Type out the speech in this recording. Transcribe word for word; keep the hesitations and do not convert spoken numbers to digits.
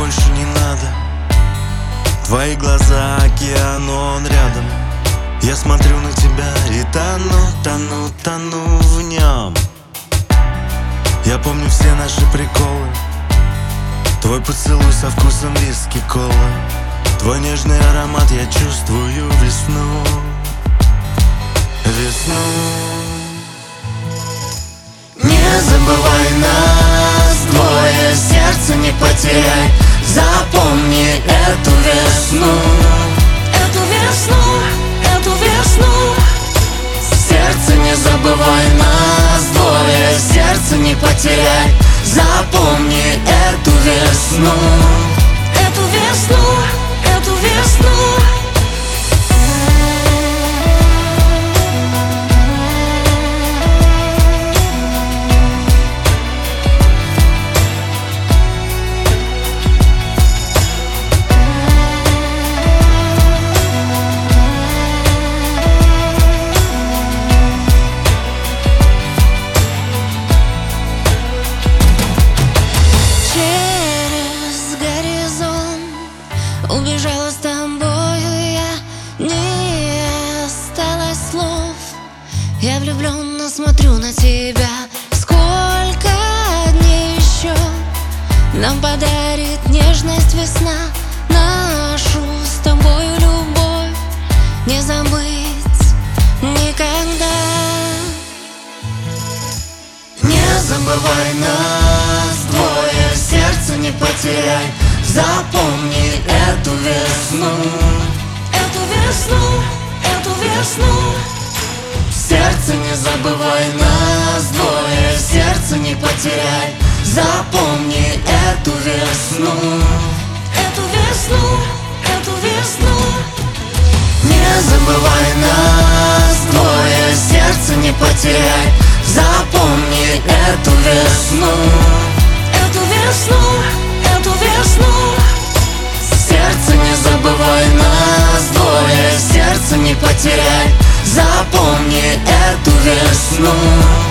больше не надо. Твои глаза, океан, он рядом. Я смотрю на тебя и тону, тону, тону в нем. Я помню все наши приколы. Твой поцелуй со вкусом виски, колы. Твой нежный аромат, я чувствую весну. Весну. Не забывай нас, двое, сердце не потеряй. Запомни эту весну, Эту весну, эту весну. сердце не забывай нас, двое, сердце не потеряй. Запомни эту весну, Эту весну, эту весну. Через горизонт убежала с тобою я, не осталось слов. Я влюбленно смотрю на тебя. Сколько дней еще нам подарит нежность весна? Нашу с тобою любовь не забыть никогда. не забывай нас, двое, сердце не потеряй. Запомни эту весну, Эту весну, эту весну. сердце не забывай нас, двое, сердце не потеряй. Запомни эту весну, Эту весну, эту весну. не забывай нас, двое, сердце не потеряй. Запомни эту весну, Эту весну, эту весну. сердце не забывай нас, двое, сердце не потеряй. Запомни эту весну.